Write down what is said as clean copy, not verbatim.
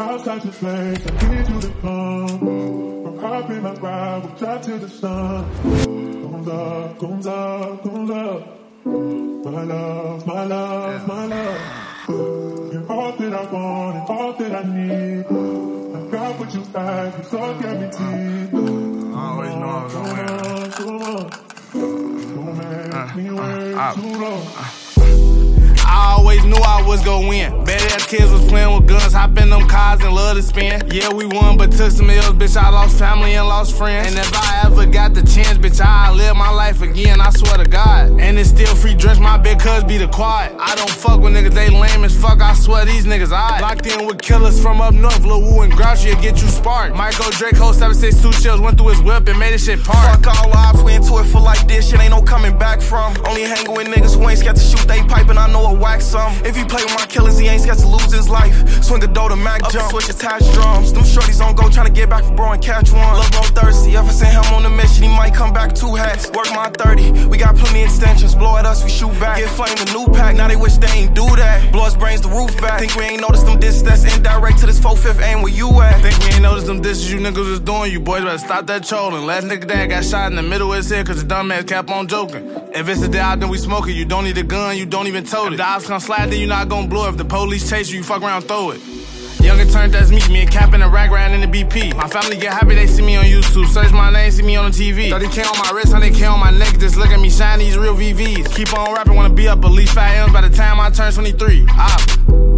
outside your place, I need you to come. From hopping my ride, we'll drive till the sun comes up, comes up, comes up. My love, my love, my love. You're all that I want and all that I need. I got what you like, it's all guaranteed. I always know I was gonna win. Don't make me wait too long. I always knew I was gon' win. Badass kids was playing with guns, hop in them cars and love to spin. Yeah, we won, but took some L's, bitch. I lost family and lost friends. And if I ever got the chance, bitch, I'll live my life again, I swear to God. And it's still free drinks, my big cuz be the quad. I don't fuck with niggas, they lame as fuck, I swear these niggas aight. Locked in with killers from up north, Lil Wu and Grouchy'll get you sparked. Michael Draco, 762 shells, went through his whip and made this shit park. Fuck all odds, we into it for like this, shit ain't no coming back from. Only hanging with niggas who ain't scared to shoot they pipe and I know a whack some. If he play with my killers, he ain't scared to lose his life. Swing the door to Mac jump, switch attached drums. Them shorties on go tryna get back for bro and catch one. Lil' bro thirsty, if I send him on a mission, he might come back 2 hats. Work my 30, we got plenty extensions. Blow at us, we shoot back. Get flamed a new pack, now they wish they ain't do that. Blow us brains the roof back. Think we ain't noticed them disses that's indirect to this 4/5 aim where you at. Think we ain't noticed them dishes you niggas was doing. You boys better stop that trolling. Last nigga that got shot in the middle of his head cause the dumbass kept on joking. If it's a day out then we smoking, you don't need a gun, you don't even tote it. If the ops come slide, then you not gon' blow. If the police chase you, you fuck around, throw it. Young and turned, that's me and Cap in a rag round in the BP. My family get happy, they see me on YouTube. Search my name, see me on the TV. 30K on my wrist, 100K on my neck. Just look at me shine these real VVs. Keep on rapping, wanna be up at least 5 M's by the time I turn 23.